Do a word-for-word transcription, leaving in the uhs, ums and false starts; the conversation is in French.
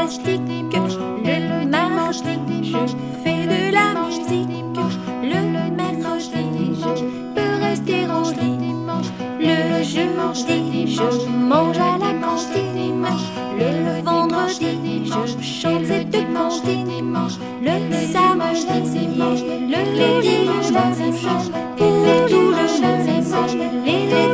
gymnastique. Le mardi, je fais de la musique. Le mercredi, je peux rester au lit. Le jeudi, je mange à la cantine. Le vendredi, je chante cette comptine. Le samedi, le dimanche, pour tout le monde, c'est les